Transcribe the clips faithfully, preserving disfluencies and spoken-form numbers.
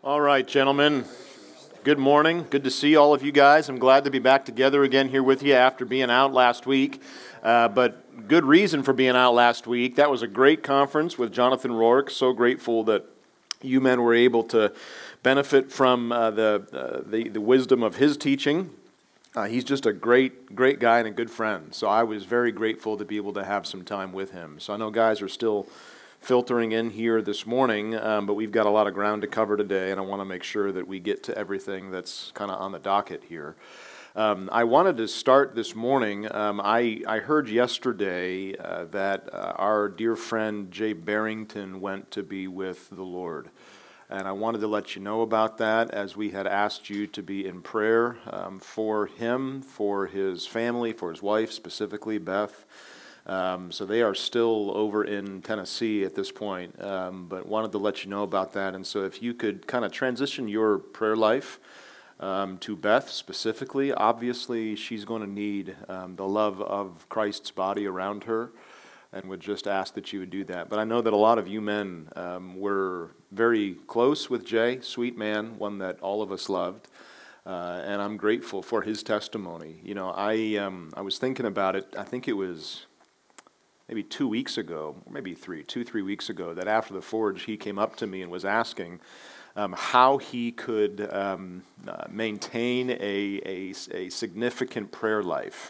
All right, gentlemen. Good morning. Good to see all of you guys. I'm glad to be back together again here with you after being out last week. Uh, but good reason for being out last week. That was a great conference with Jonathan Rourke. So grateful that you men were able to benefit from uh, the, uh, the the wisdom of his teaching. Uh, he's just a great, great guy and a good friend. So I was very grateful to be able to have some time with him. So I know guys are still filtering in here this morning, um, but we've got a lot of ground to cover today, and I want to make sure that we get to everything that's kind of on the docket here. Um, I wanted to start this morning. Um, I, I heard yesterday uh, that uh, our dear friend Jay Barrington went to be with the Lord. And I wanted to let you know about that, as we had asked you to be in prayer um, for him, for his family, for his wife, specifically Beth. Um, so they are still over in Tennessee at this point, um, but wanted to let you know about that. And so if you could kind of transition your prayer life um, to Beth specifically, obviously she's going to need um, the love of Christ's body around her, and would just ask that you would do that. But I know that a lot of you men um, were very close with Jay, sweet man, one that all of us loved. Uh, and I'm grateful for his testimony. You know, I um, I was thinking about it, I think it was maybe two weeks ago, or maybe three, two, three weeks ago, that after the Forge, he came up to me and was asking um, how he could um, uh, maintain a, a, a significant prayer life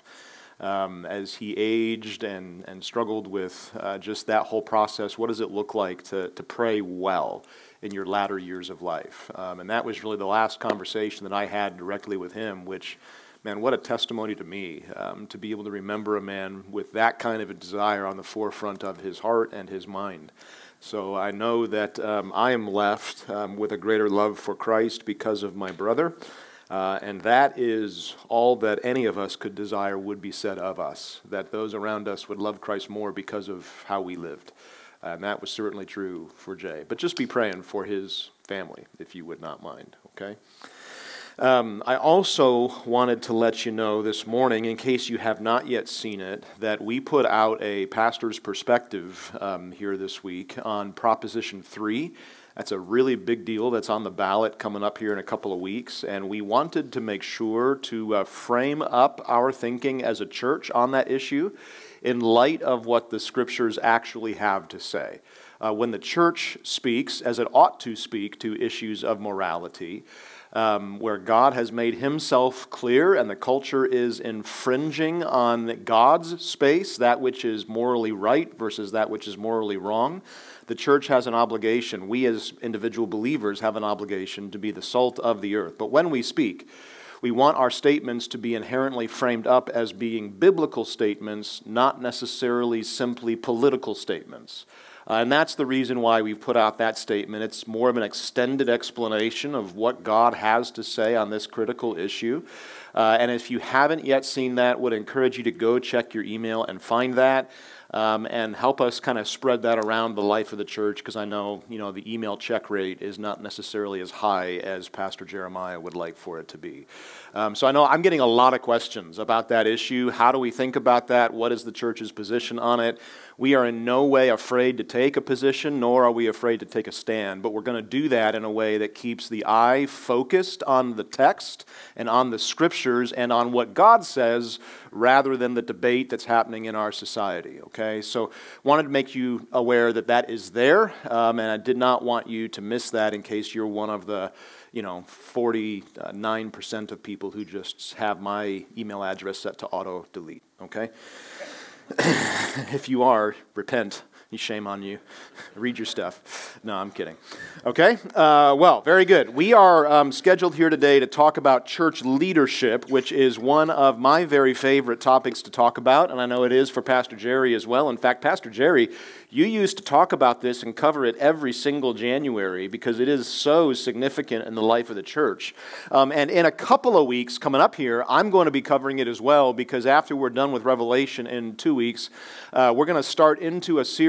um, as he aged and, and struggled with uh, just that whole process. What does it look like to, to pray well in your latter years of life? Um, and that was really the last conversation that I had directly with him, which, man, what a testimony to me, um, to be able to remember a man with that kind of a desire on the forefront of his heart and his mind. So I know that um, I am left um, with a greater love for Christ because of my brother, uh, and that is all that any of us could desire would be said of us, that those around us would love Christ more because of how we lived. And that was certainly true for Jay. But just be praying for his family, if you would not mind, okay? Um, I also wanted to let you know this morning, in case you have not yet seen it, that we put out a pastor's perspective um, here this week on Proposition three. That's a really big deal that's on the ballot coming up here in a couple of weeks, and we wanted to make sure to uh, frame up our thinking as a church on that issue in light of what the Scriptures actually have to say. Uh, when the church speaks, as it ought to speak, to issues of morality, Um, where God has made himself clear and the culture is infringing on God's space, that which is morally right versus that which is morally wrong, the church has an obligation, we as individual believers have an obligation to be the salt of the earth. But when we speak, we want our statements to be inherently framed up as being biblical statements, not necessarily simply political statements. Uh, and that's the reason why we've put out that statement. It's more of an extended explanation of what God has to say on this critical issue. Uh, and if you haven't yet seen that, would encourage you to go check your email and find that. Um, and help us kind of spread that around the life of the church, because I know, you know, the email check rate is not necessarily as high as Pastor Jeremiah would like for it to be. Um, so I know I'm getting a lot of questions about that issue. How do we think about that? What is the church's position on it? We are in no way afraid to take a position, nor are we afraid to take a stand, but we're going to do that in a way that keeps the eye focused on the text and on the Scriptures and on what God says, rather than the debate that's happening in our society, okay? So wanted to make you aware that that is there, um, and I did not want you to miss that in case you're one of the, you know, forty-nine percent of people who just have my email address set to auto-delete, okay? If you are, repent. Shame on you. Read your stuff. No, I'm kidding. Okay? Uh, well, very good. We are um, scheduled here today to talk about church leadership, which is one of my very favorite topics to talk about, and I know it is for Pastor Jerry as well. In fact, Pastor Jerry, you used to talk about this and cover it every single January because it is so significant in the life of the church. Um, and in a couple of weeks coming up here, I'm going to be covering it as well, because after we're done with Revelation in two weeks, uh, we're going to start into a series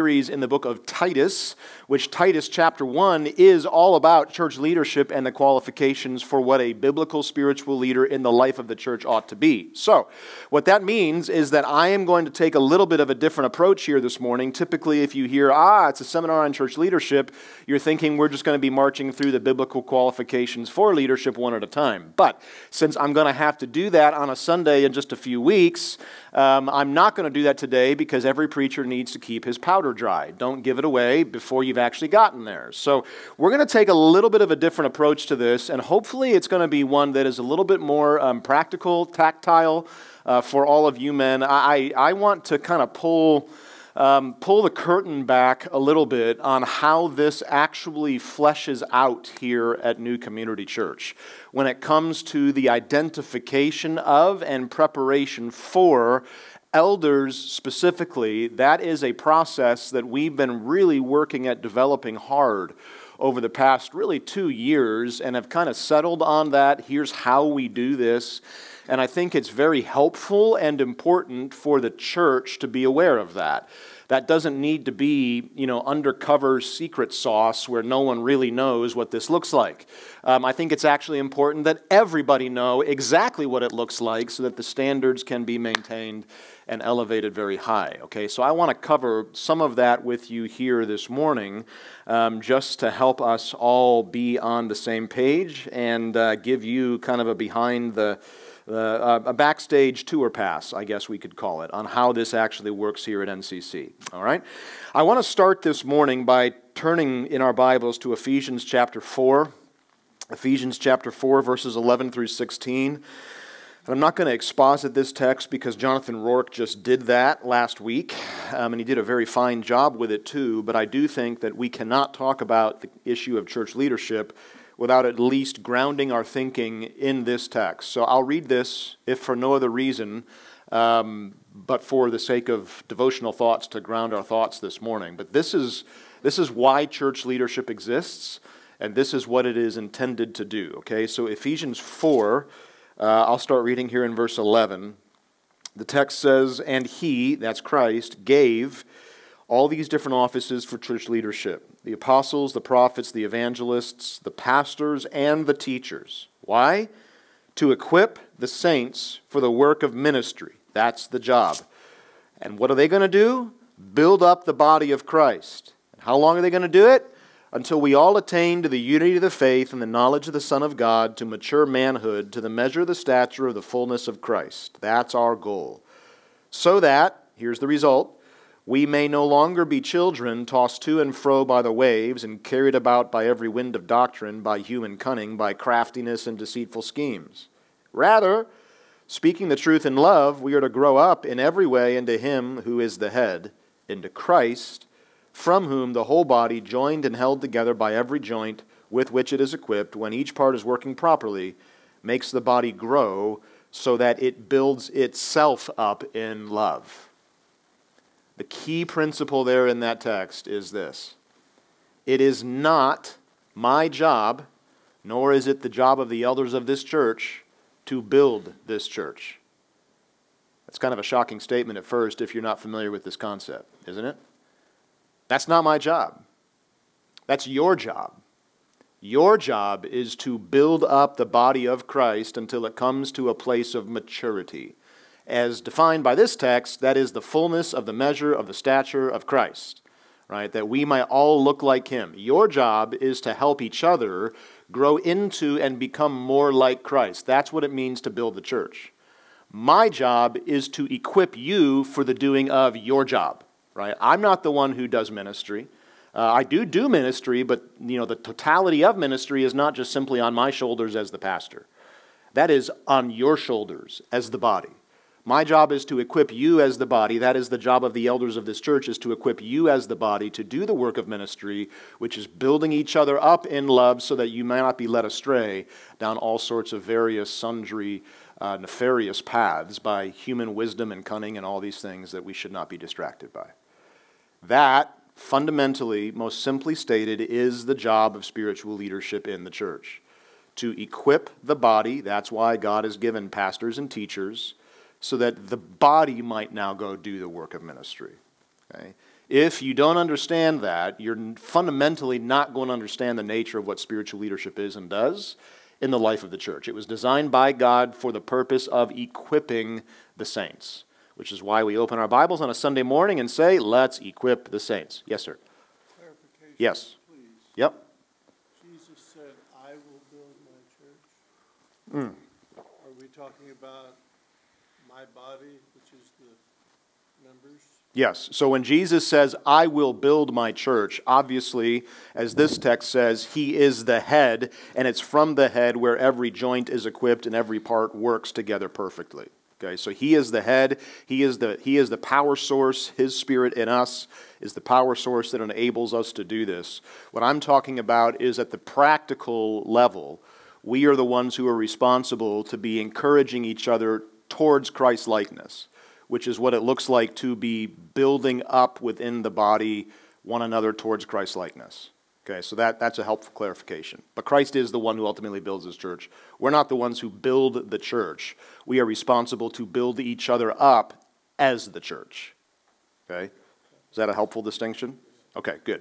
series in the book of Titus, which Titus chapter one is all about church leadership and the qualifications for what a biblical spiritual leader in the life of the church ought to be. So, what that means is that I am going to take a little bit of a different approach here this morning. Typically, if you hear, ah, it's a seminar on church leadership, you're thinking we're just going to be marching through the biblical qualifications for leadership one at a time. But since I'm going to have to do that on a Sunday in just a few weeks, um, I'm not going to do that today because every preacher needs to keep his powder dry. Don't give it away before you've actually gotten there. So we're going to take a little bit of a different approach to this, and hopefully it's going to be one that is a little bit more um, practical, tactile uh, for all of you men. I, I want to kind of pull... Um, pull the curtain back a little bit on how this actually fleshes out here at New Community Church when it comes to the identification of and preparation for elders specifically. That is a process that we've been really working at developing hard over the past really two years and have kind of settled on that. Here's how we do this. And I think it's very helpful and important for the church to be aware of that. That doesn't need to be, you know, undercover secret sauce where no one really knows what this looks like. Um, I think it's actually important that everybody know exactly what it looks like so that the standards can be maintained and elevated very high. Okay, so I want to cover some of that with you here this morning um, just to help us all be on the same page and uh, give you kind of a behind the Uh, a backstage tour pass, I guess we could call it, on how this actually works here at N C C. All right? I want to start this morning by turning in our Bibles to Ephesians chapter four. Ephesians chapter four, verses eleven through sixteen. And I'm not going to exposit this text because Jonathan Rourke just did that last week, um, and he did a very fine job with it too, but I do think that we cannot talk about the issue of church leadership without at least grounding our thinking in this text. So I'll read this, if for no other reason, um, but for the sake of devotional thoughts to ground our thoughts this morning. But this is this is why church leadership exists, and this is what it is intended to do. Okay, so Ephesians four, uh, I'll start reading here in verse eleven. The text says, "And he," that's Christ, "gave all these different offices for church leadership. The apostles, the prophets, the evangelists, the pastors, and the teachers." Why? "To equip the saints for the work of ministry." That's the job. And what are they going to do? Build up the body of Christ. And how long are they going to do it? Until we all attain to the unity of the faith and the knowledge of the Son of God, to mature manhood, to the measure of the stature of the fullness of Christ. That's our goal. So that, here's the result, we may no longer be children tossed to and fro by the waves and carried about by every wind of doctrine, by human cunning, by craftiness and deceitful schemes. Rather, speaking the truth in love, we are to grow up in every way into Him who is the head, into Christ, from whom the whole body, joined and held together by every joint with which it is equipped, when each part is working properly, makes the body grow so that it builds itself up in love. The key principle there in that text is this: it is not my job, nor is it the job of the elders of this church, to build this church. That's kind of a shocking statement at first if you're not familiar with this concept, isn't it? That's not my job. That's your job. Your job is to build up the body of Christ until it comes to a place of maturity. As defined by this text, that is the fullness of the measure of the stature of Christ, right? That we might all look like Him. Your job is to help each other grow into and become more like Christ. That's what it means to build the church. My job is to equip you for the doing of your job, right? I'm not the one who does ministry. Uh, I do do ministry, but you know the totality of ministry is not just simply on my shoulders as the pastor. That is on your shoulders as the body. My job is to equip you as the body. That is the job of the elders of this church, is to equip you as the body to do the work of ministry, which is building each other up in love so that you may not be led astray down all sorts of various sundry uh, nefarious paths by human wisdom and cunning and all these things that we should not be distracted by. That, fundamentally, most simply stated, is the job of spiritual leadership in the church. To equip the body, that's why God has given pastors and teachers, so that the body might now go do the work of ministry. Okay? If you don't understand that, you're fundamentally not going to understand the nature of what spiritual leadership is and does in the life of the church. It was designed by God for the purpose of equipping the saints, which is why we open our Bibles on a Sunday morning and say, let's equip the saints. Yes, sir. Clarification, yes. Please. Yep. Jesus said, I will build my church. Mm. Are we talking about my body, which is the members? Yes. So when Jesus says, I will build my church, obviously, as this text says, he is the head, and it's from the head where every joint is equipped and every part works together perfectly. Okay, so he is the head, he is the, he is the power source, his spirit in us is the power source that enables us to do this. What I'm talking about is at the practical level, we are the ones who are responsible to be encouraging each other towards Christ-likeness, which is what it looks like to be building up within the body one another towards Christ-likeness. Okay, so that, that's a helpful clarification. But Christ is the one who ultimately builds his church. We're not the ones who build the church. We are responsible to build each other up as the church. Okay, is that a helpful distinction? Okay, good.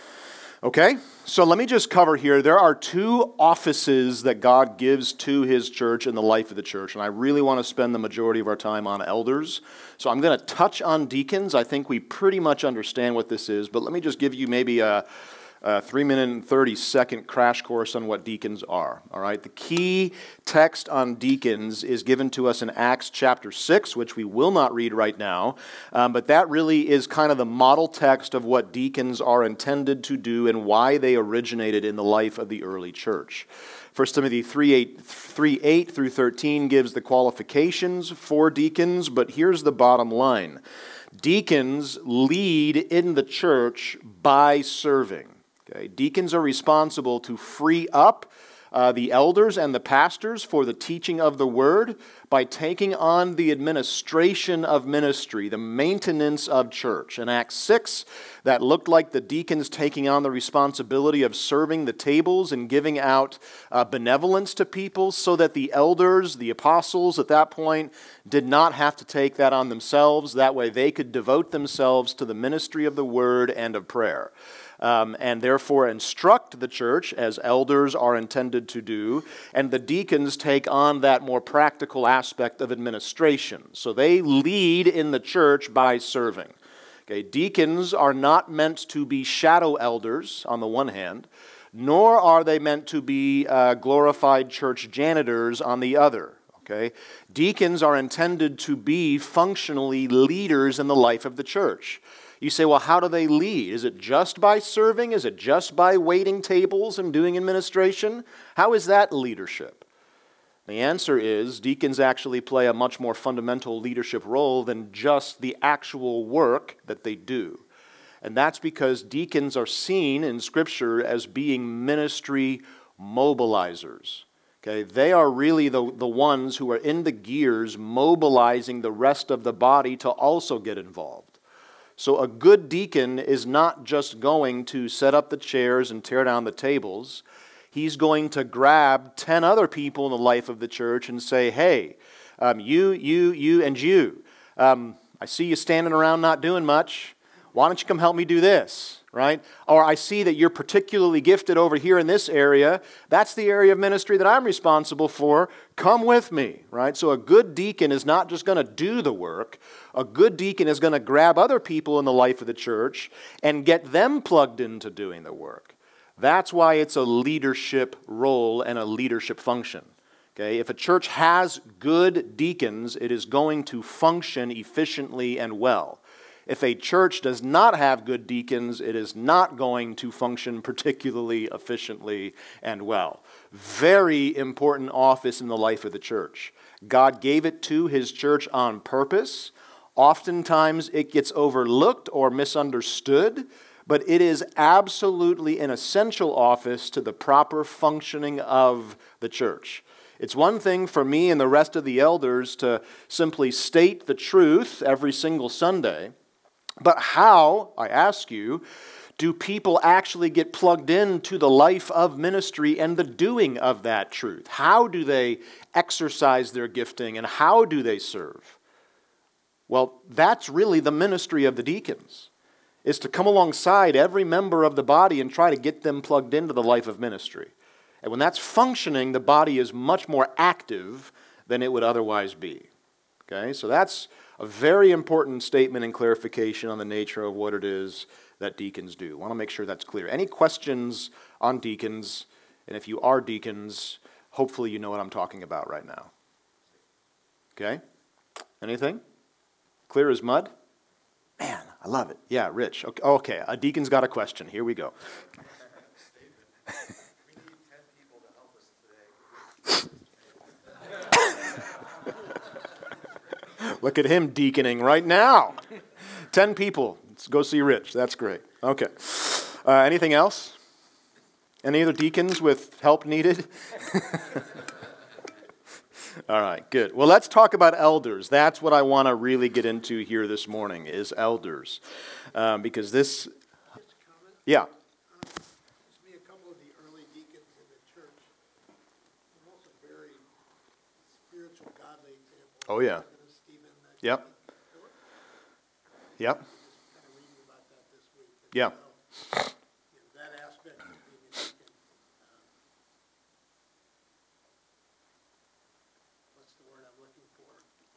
Okay, so let me just cover here. There are two offices that God gives to his church in the life of the church, and I really want to spend the majority of our time on elders. So I'm going to touch on deacons. I think we pretty much understand what this is, but let me just give you maybe a, a three minute and thirty second crash course on what deacons are. All right, the key text on deacons is given to us in Acts chapter six, which we will not read right now, um, but that really is kind of the model text of what deacons are intended to do and why they originated in the life of the early church. First Timothy three eight through thirteen gives the qualifications for deacons, but here's the bottom line. Deacons lead in the church by serving. Okay? Deacons are responsible to free up uh, the elders and the pastors for the teaching of the word by taking on the administration of ministry, the maintenance of church. In Acts six, that looked like the deacons taking on the responsibility of serving the tables and giving out uh, benevolence to people so that the elders, the apostles at that point, did not have to take that on themselves. That way they could devote themselves to the ministry of the word and of prayer. Um, and therefore instruct the church, as elders are intended to do, and the deacons take on that more practical aspect of administration. So they lead in the church by serving. Okay, deacons are not meant to be shadow elders, on the one hand, nor are they meant to be uh, glorified church janitors on the other. Okay, deacons are intended to be functionally leaders in the life of the church. You say, well, how do they lead? Is it just by serving? Is it just by waiting tables and doing administration? How is that leadership? The answer is deacons actually play a much more fundamental leadership role than just the actual work that they do. And that's because deacons are seen in Scripture as being ministry mobilizers. Okay, they are really the, the ones who are in the gears mobilizing the rest of the body to also get involved. So a good deacon is not just going to set up the chairs and tear down the tables. He's going to grab ten other people in the life of the church and say, hey, um, you, you, you, and you, um, I see you standing around not doing much. Why don't you come help me do this? Right? Or I see that you're particularly gifted over here in this area. That's the area of ministry that I'm responsible for. Come with me. Right? So a good deacon is not just going to do the work. A good deacon is going to grab other people in the life of the church and get them plugged into doing the work. That's why it's a leadership role and a leadership function. Okay? If a church has good deacons, it is going to function efficiently and well. If a church does not have good deacons, it is not going to function particularly efficiently and well. Very important office in the life of the church. God gave it to his church on purpose. Oftentimes it gets overlooked or misunderstood, but it is absolutely an essential office to the proper functioning of the church. It's one thing for me and the rest of the elders to simply state the truth every single Sunday. But how, I ask you, do people actually get plugged into the life of ministry and the doing of that truth? How do they exercise their gifting and how do they serve? Well, that's really the ministry of the deacons. is to come alongside every member of the body and try to get them plugged into the life of ministry. And when that's functioning, the body is much more active than it would otherwise be. Okay, so that's a very important statement and clarification on the nature of what it is that deacons do. I want to make sure that's clear. Any questions on deacons? And if you are deacons, hopefully you know what I'm talking about right now. Okay? Anything? Clear as mud? Man, I love it. Yeah, Rich. Okay, okay. A deacon's got a question. Here we go. Look at him deaconing right now. Ten people. Let's go see Rich. That's great. Okay. Uh, anything else? Any other deacons with help needed? All right, good. Well, let's talk about elders. That's what I want to really get into here this morning, is elders. Um, because this... Just a comment. Yeah. Uh, Used to be a couple of the early deacons in the church. And also very spiritual, godly examples. Oh, yeah. Stephen, that Yep. guy, Philip. Yep. Kind of reading about that this week. And Yeah. so, you know, that aspect of being a deacon, um, what's the word I'm looking for?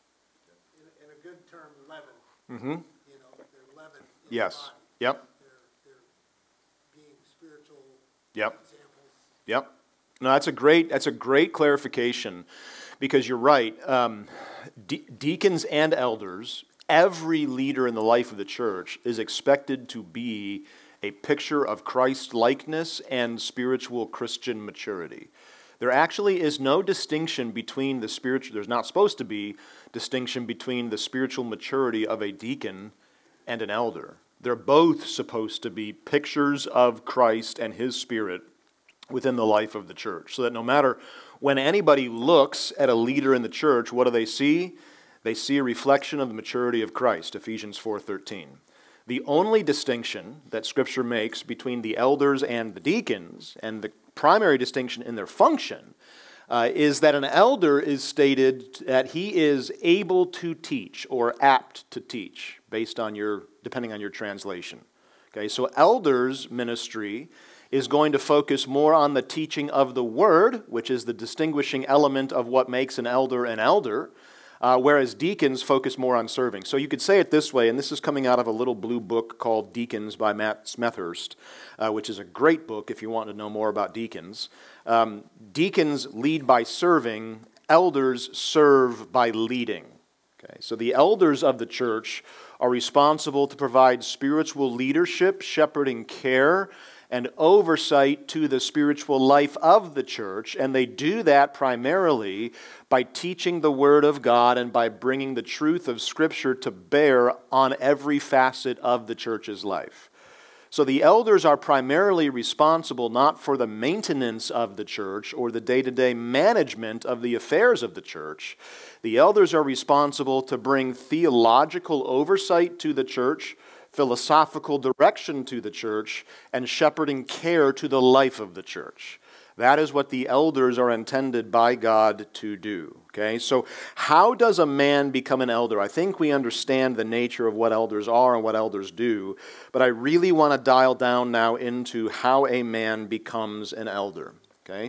In, in a good term, leaven. Mm-hmm. You know, they're leaven in Yes. the body. Yep. They're, they're being spiritual Yep. examples. Yep. No, that's a great that's a great clarification, because you're right. Um, de- deacons and elders, every leader in the life of the church is expected to be a picture of Christ likeness and spiritual Christian maturity. There actually is no distinction between the spiritual. There's not supposed to be distinction between the spiritual maturity of a deacon and an elder. They're both supposed to be pictures of Christ and His Spirit within the life of the church, so that no matter when anybody looks at a leader in the church, what do they see? They see a reflection of the maturity of Christ, Ephesians four thirteen. The only distinction that Scripture makes between the elders and the deacons, and the primary distinction in their function, uh, is that an elder is stated that he is able to teach or apt to teach, based on your, depending on your translation. Okay, so elders' ministry is going to focus more on the teaching of the Word, which is the distinguishing element of what makes an elder an elder, uh, whereas deacons focus more on serving. So you could say it this way, and this is coming out of a little blue book called Deacons by Matt Smethurst, uh, which is a great book if you want to know more about deacons. Um, deacons lead by serving, elders serve by leading. Okay, so the elders of the church are responsible to provide spiritual leadership, shepherding care, and oversight to the spiritual life of the church, and they do that primarily by teaching the Word of God and by bringing the truth of Scripture to bear on every facet of the church's life. So the elders are primarily responsible not for the maintenance of the church or the day-to-day management of the affairs of the church. The elders are responsible to bring theological oversight to the church, philosophical direction to the church, and shepherding care to the life of the church. That is what the elders are intended by God to do. Okay, so how does a man become an elder? I think we understand the nature of what elders are and what elders do, but I really want to dial down now into how a man becomes an elder. Okay,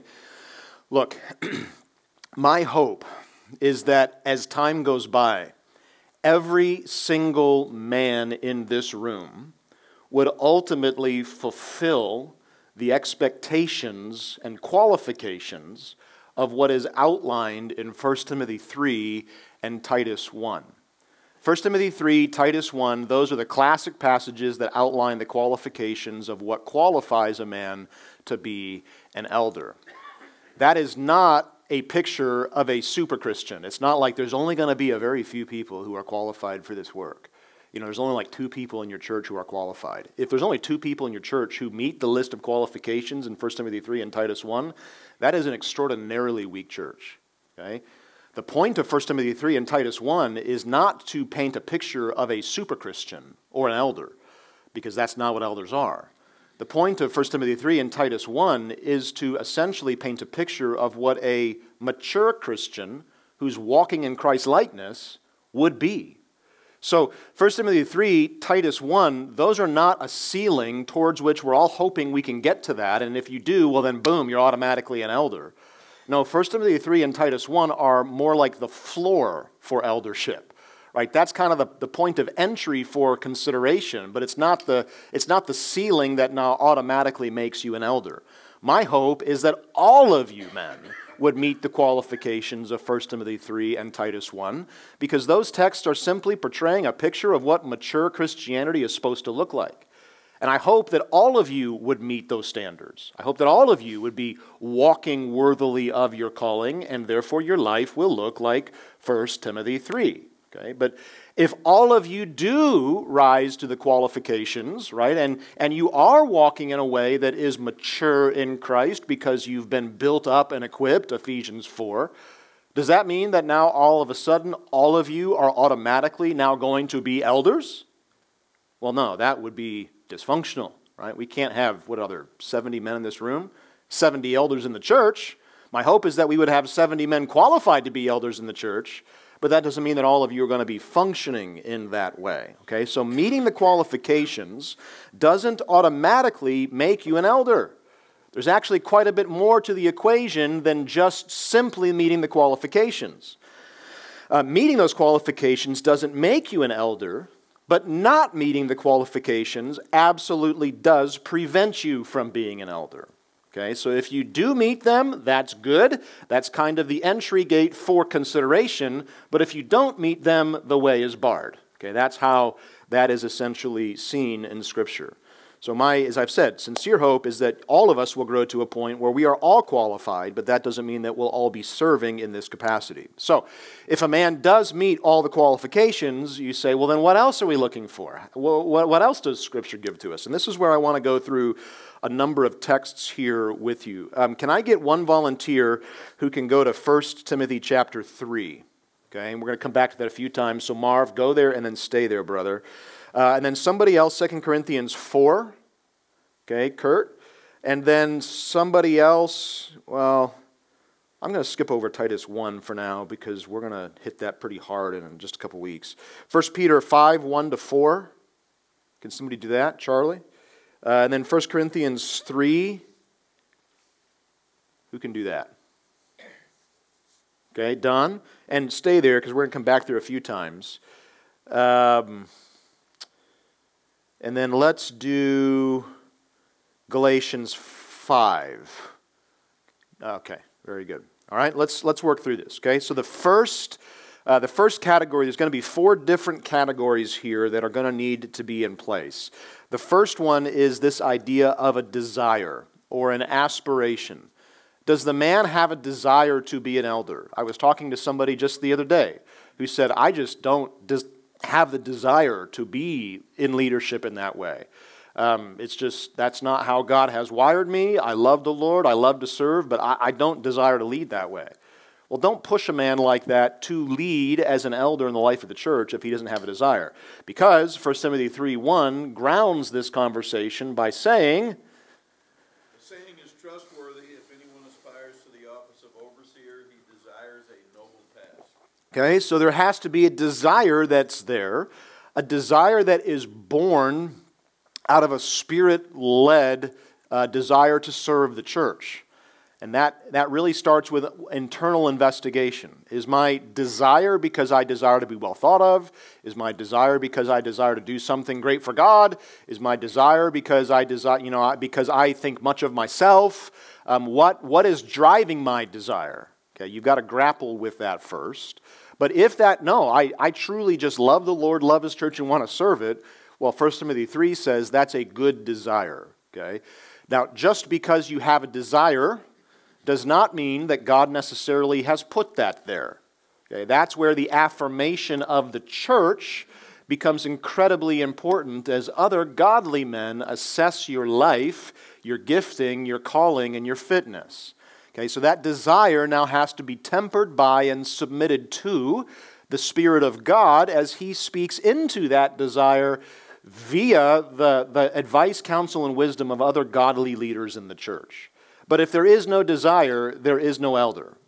look, my hope is that as time goes by, every single man in this room would ultimately fulfill the expectations and qualifications of what is outlined in First Timothy three and Titus one. First Timothy three, Titus one, those are the classic passages that outline the qualifications of what qualifies a man to be an elder. That is not a picture of a super Christian. It's not like there's only going to be a very few people who are qualified for this work. You know, there's only like two people in your church who are qualified. If there's only two people in your church who meet the list of qualifications in First Timothy three and Titus one, that is an extraordinarily weak church. Okay? The point of First Timothy three and Titus one is not to paint a picture of a super Christian or an elder, because that's not what elders are. The point of First Timothy three and Titus one is to essentially paint a picture of what a mature Christian who's walking in Christ's likeness would be. So First Timothy three, Titus one, those are not a ceiling towards which we're all hoping we can get to that, and if you do, well then boom, you're automatically an elder. No, First Timothy three and Titus one are more like the floor for eldership. Right? That's kind of the, the point of entry for consideration, but it's not the it's not the ceiling that now automatically makes you an elder. My hope is that all of you men would meet the qualifications of First Timothy three and Titus one, because those texts are simply portraying a picture of what mature Christianity is supposed to look like. And I hope that all of you would meet those standards. I hope that all of you would be walking worthily of your calling, and therefore your life will look like First Timothy three. Okay? But if all of you do rise to the qualifications, right, and, and you are walking in a way that is mature in Christ because you've been built up and equipped, Ephesians four, does that mean that now all of a sudden all of you are automatically now going to be elders? Well, no, that would be dysfunctional, right? We can't have, what other, seventy men in this room? seventy elders in the church. My hope is that we would have seventy men qualified to be elders in the church, but that doesn't mean that all of you are going to be functioning in that way. Okay, so meeting the qualifications doesn't automatically make you an elder. There's actually quite a bit more to the equation than just simply meeting the qualifications. Uh, meeting those qualifications doesn't make you an elder, but not meeting the qualifications absolutely does prevent you from being an elder. Okay, so if you do meet them, that's good. That's kind of the entry gate for consideration. But if you don't meet them, the way is barred. Okay, that's how that is essentially seen in Scripture. So my, as I've said, sincere hope is that all of us will grow to a point where we are all qualified, but that doesn't mean that we'll all be serving in this capacity. So if a man does meet all the qualifications, you say, well, then what else are we looking for? Well, what else does Scripture give to us? And this is where I want to go through a number of texts here with you. Um, can I get one volunteer who can go to First Timothy chapter three? Okay, and we're going to come back to that a few times. So Marv, go there and then stay there, brother. Uh, and then somebody else, Second Corinthians four. Okay, Kurt. And then somebody else, well, I'm going to skip over Titus one for now because we're going to hit that pretty hard in just a couple weeks. First Peter five, one to four. Can somebody do that? Charlie? Uh, and then First Corinthians three. Who can do that? Okay, Don. And stay there because we're going to come back there a few times. Um, and then let's do Galatians five. Okay, very good. All right, let's let's work through this. Okay, so the first uh, the first category, there's going to be four different categories here that are going to need to be in place. The first one is this idea of a desire or an aspiration. Does the man have a desire to be an elder? I was talking to somebody just the other day who said, I just don't des- have the desire to be in leadership in that way. Um, it's just, that's not how God has wired me. I love the Lord, I love to serve, but I, I don't desire to lead that way. Well, don't push a man like that to lead as an elder in the life of the church if he doesn't have a desire. Because First Timothy three one grounds this conversation by saying, the saying is trustworthy. If anyone aspires to the office of overseer, he desires a noble task. Okay, so there has to be a desire that's there, a desire that is born out of a Spirit-led uh, desire to serve the church. And that, that really starts with internal investigation. Is my desire because I desire to be well thought of? Is my desire because I desire to do something great for God? Is my desire because I desire, you know, because I think much of myself? Um, what what is driving my desire? Okay, you've got to grapple with that first. But if that, no, I, I truly just love the Lord, love His church, and want to serve it, well, First Timothy three says that's a good desire. Okay, now just because you have a desire does not mean that God necessarily has put that there. Okay, that's where the affirmation of the church becomes incredibly important as other godly men assess your life, your gifting, your calling, and your fitness. Okay, so that desire now has to be tempered by and submitted to the Spirit of God as He speaks into that desire via the, the advice, counsel, and wisdom of other godly leaders in the church. But if there is no desire, there is no elder,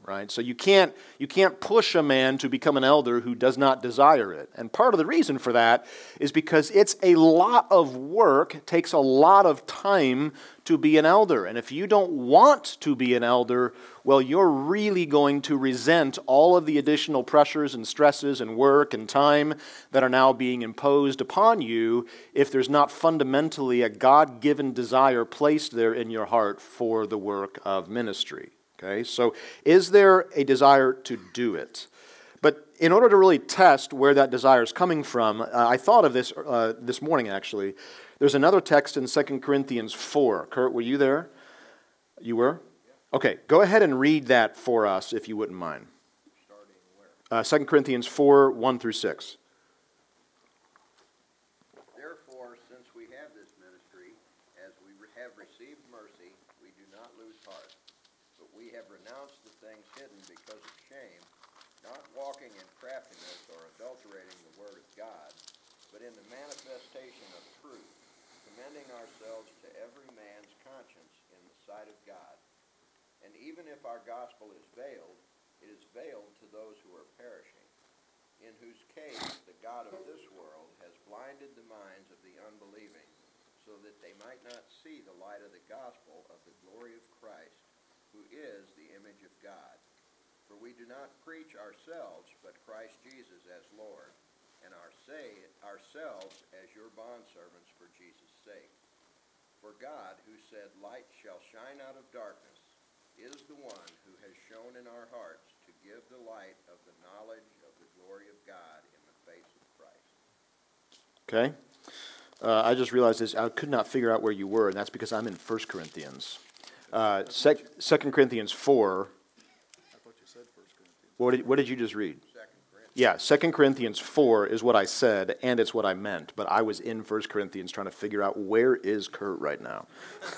right? So you can't, you can't push a man to become an elder who does not desire it. And part of the reason for that is because it's a lot of work, it takes a lot of time to be an elder. And if you don't want to be an elder, well, you're really going to resent all of the additional pressures and stresses and work and time that are now being imposed upon you if there's not fundamentally a God-given desire placed there in your heart for the work of ministry. Okay, so is there a desire to do it? But in order to really test where that desire is coming from, uh, I thought of this uh, this morning, actually. There's another text in Second Corinthians four. Kurt, were you there? You were? Okay, go ahead and read that for us, if you wouldn't mind. Starting where? Uh, Second Corinthians four, one through six. Therefore, since we have this ministry, as we have received mercy, we do not lose heart. But we have renounced the things hidden because of shame, not walking in craftiness or adulterating the word of God, but in the manifestation of truth, commending ourselves to every man's conscience in the sight of God. And even if our gospel is veiled, it is veiled to those who are perishing, in whose case the God of this world has blinded the minds of the unbelieving, so that they might not see the light of the gospel of the glory of Christ, who is the image of God. For we do not preach ourselves, but Christ Jesus as Lord, and our say, ourselves as your bondservants for Jesus' sake. For God, who said, "Light shall shine out of darkness," is the one who has shown in our hearts to give the light of the knowledge of the glory of God in the face of Christ. Okay. Uh, I just realized this. I could not figure out where you were, and that's because I'm in First Corinthians. Uh, sec, Second Corinthians four. I thought you said First Corinthians. What did, what did you just read? Second Corinthians. Yeah, Second Corinthians four is what I said, and it's what I meant. But I was in First Corinthians trying to figure out where is Kurt right now.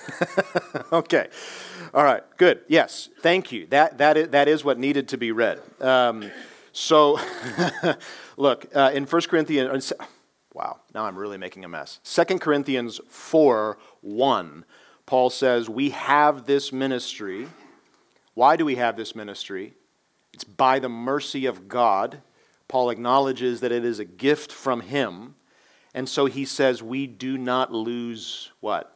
Okay. All right, good. Yes, thank you. That, that, is, that is what needed to be read. Um, so, look, uh, in First Corinthians... Wow, now I'm really making a mess. Second Corinthians four, one, Paul says, we have this ministry. Why do we have this ministry? It's by the mercy of God. Paul acknowledges that it is a gift from him. And so he says, we do not lose what?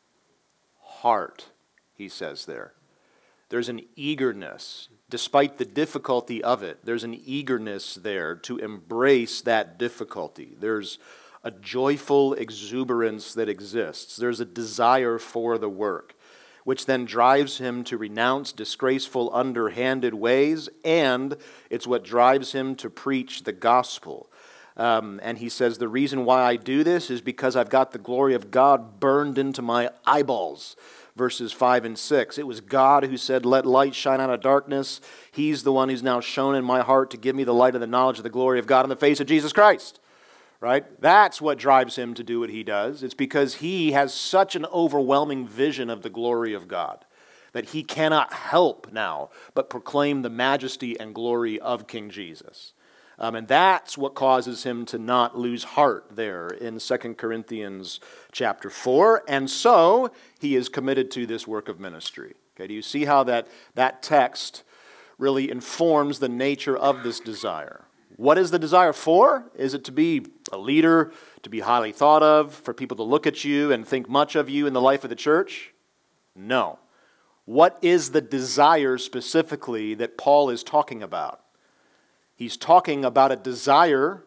Heart, he says there. There's an eagerness, despite the difficulty of it, there's an eagerness there to embrace that difficulty. There's a joyful exuberance that exists. There's a desire for the work, which then drives him to renounce disgraceful, underhanded ways, and it's what drives him to preach the gospel. Um, and he says, the reason why I do this is because I've got the glory of God burned into my eyeballs. Verses five and six. It was God who said, let light shine out of darkness. He's the one who's now shown in my heart to give me the light of the knowledge of the glory of God in the face of Jesus Christ. Right? That's what drives him to do what he does. It's because he has such an overwhelming vision of the glory of God that he cannot help now but proclaim the majesty and glory of King Jesus. Um, and that's what causes him to not lose heart there in Second Corinthians chapter four. And so he is committed to this work of ministry. Okay, do you see how that, that text really informs the nature of this desire? What is the desire for? Is it to be a leader, to be highly thought of, for people to look at you and think much of you in the life of the church? No. What is the desire specifically that Paul is talking about? He's talking about a desire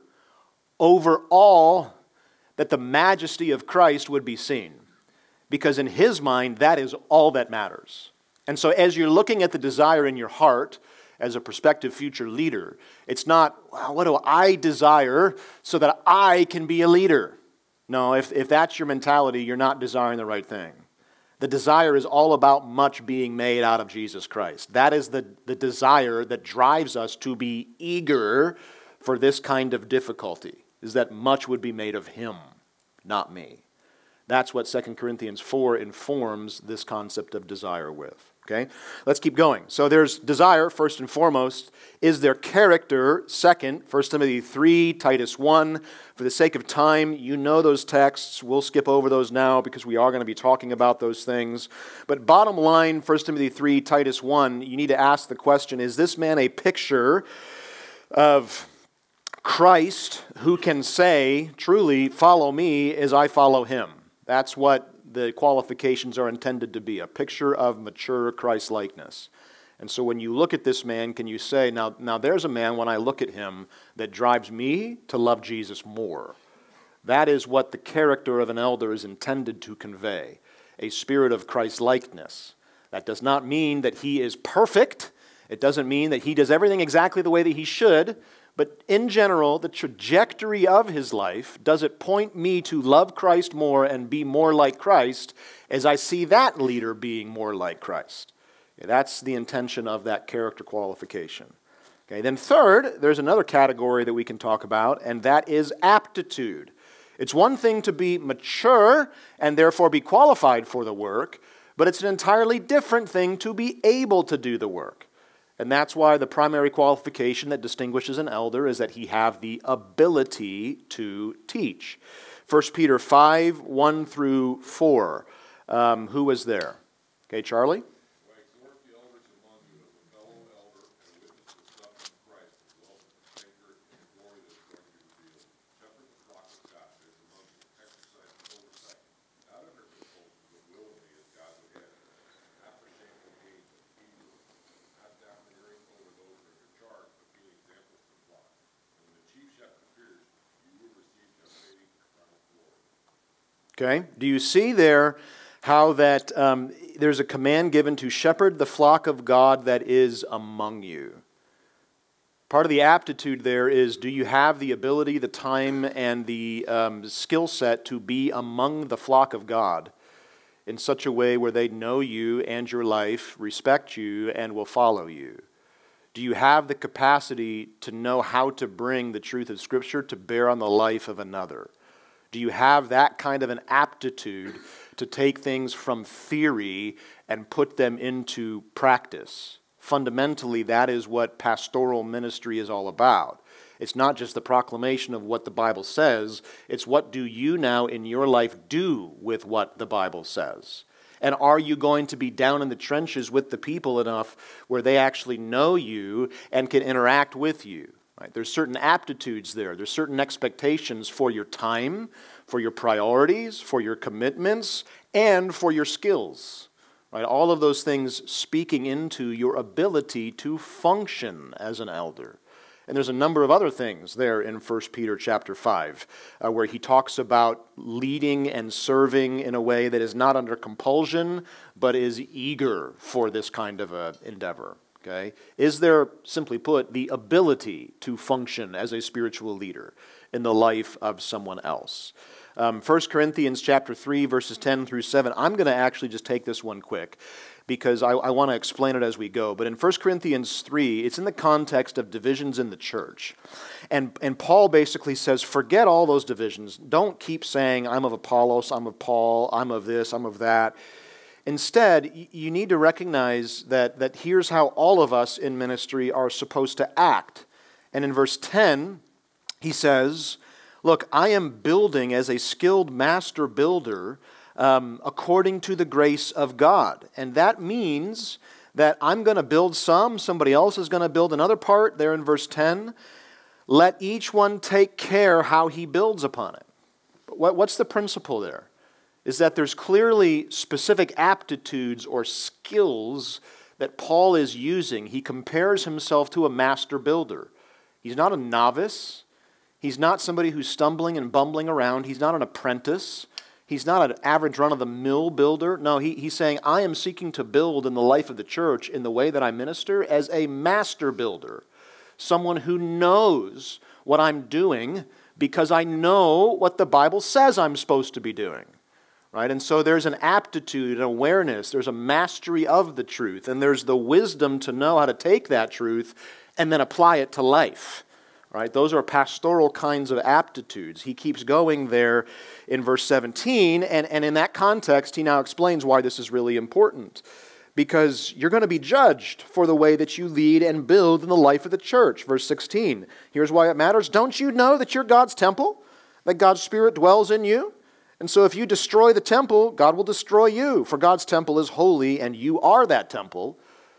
overall that the majesty of Christ would be seen. Because in his mind, that is all that matters. And so as you're looking at the desire in your heart as a prospective future leader, it's not, well, what do I desire so that I can be a leader? No, if, if that's your mentality, you're not desiring the right thing. The desire is all about much being made out of Jesus Christ. That is the, the desire that drives us to be eager for this kind of difficulty, is that much would be made of him, not me. That's what Second Corinthians four informs this concept of desire with. Okay, let's keep going. So there's desire, first and foremost. Is there character, second? First Timothy three, Titus one. For the sake of time, you know those texts. We'll skip over those now because we are going to be talking about those things. But bottom line, First Timothy three, Titus one, you need to ask the question, is this man a picture of Christ who can say, truly, follow me as I follow him? That's what the qualifications are intended to be, a picture of mature Christ-likeness. And so when you look at this man, can you say, now, now there's a man, when I look at him, that drives me to love Jesus more. That is what the character of an elder is intended to convey, a spirit of Christ-likeness. That does not mean that he is perfect. It doesn't mean that he does everything exactly the way that he should. But in general, the trajectory of his life, does it point me to love Christ more and be more like Christ as I see that leader being more like Christ? Okay, that's the intention of that character qualification. Okay, then third, there's another category that we can talk about, and that is aptitude. It's one thing to be mature and therefore be qualified for the work, but it's an entirely different thing to be able to do the work. And that's why the primary qualification that distinguishes an elder is that he have the ability to teach. First Peter five, one through four. Um, who was there? Okay, Charlie? Exhort the elders among you as a fellow elder and witness the suffering of Christ, as well as the Savior and glory that is going to be revealed. Shepherd the flock of God that is among you, exercise oversight, not under compulsion, but willingly as God would have you, not for shameful gain, but eagerly, not domineering over those in your charge, but being examples to the flock. And when the chief shepherd appears, you will receive the unfading eternal glory. Okay, do you see there how that um, there's a command given to shepherd the flock of God that is among you? Part of the aptitude there is, do you have the ability, the time, and the um, skill set to be among the flock of God in such a way where they know you and your life, respect you, and will follow you? Do you have the capacity to know how to bring the truth of Scripture to bear on the life of another? Do you have that kind of an aptitude to take things from theory and put them into practice? Fundamentally, that is what pastoral ministry is all about. It's not just the proclamation of what the Bible says. It's what do you now in your life do with what the Bible says? And are you going to be down in the trenches with the people enough where they actually know you and can interact with you? Right? There's certain aptitudes there. There's certain expectations for your time, for your priorities, for your commitments, and for your skills. Right? All of those things speaking into your ability to function as an elder. And there's a number of other things there in First Peter chapter five, uh, where he talks about leading and serving in a way that is not under compulsion, but is eager for this kind of an endeavor. Okay? Is there, simply put, the ability to function as a spiritual leader in the life of someone else? Um, First Corinthians chapter three, verses ten through seven. I'm going to actually just take this one quick because I, I want to explain it as we go. But in First Corinthians three, it's in the context of divisions in the church. And, and Paul basically says, forget all those divisions. Don't keep saying, I'm of Apollos, I'm of Paul, I'm of this, I'm of that. Instead, you need to recognize that, that here's how all of us in ministry are supposed to act. And in verse ten, he says, look, I am building as a skilled master builder um, according to the grace of God. And that means that I'm going to build some, somebody else is going to build another part there in verse ten. Let each one take care how he builds upon it. But what, what's the principle there? Is that there's clearly specific aptitudes or skills that Paul is using. He compares himself to a master builder. He's not a novice. He's not somebody who's stumbling and bumbling around. He's not an apprentice. He's not an average run-of-the-mill builder. No, he, he's saying, I am seeking to build in the life of the church in the way that I minister as a master builder. Someone who knows what I'm doing because I know what the Bible says I'm supposed to be doing. Right? And so there's an aptitude, an awareness, there's a mastery of the truth, and there's the wisdom to know how to take that truth and then apply it to life. Right? Those are pastoral kinds of aptitudes. He keeps going there in verse seventeen, and, and in that context, he now explains why this is really important. because you're going to be judged for the way that you lead and build in the life of the church. Verse sixteen, here's why it matters. Don't you know that you're God's temple, that God's Spirit dwells in you? And so if you destroy the temple, God will destroy you, for God's temple is holy and you are that temple.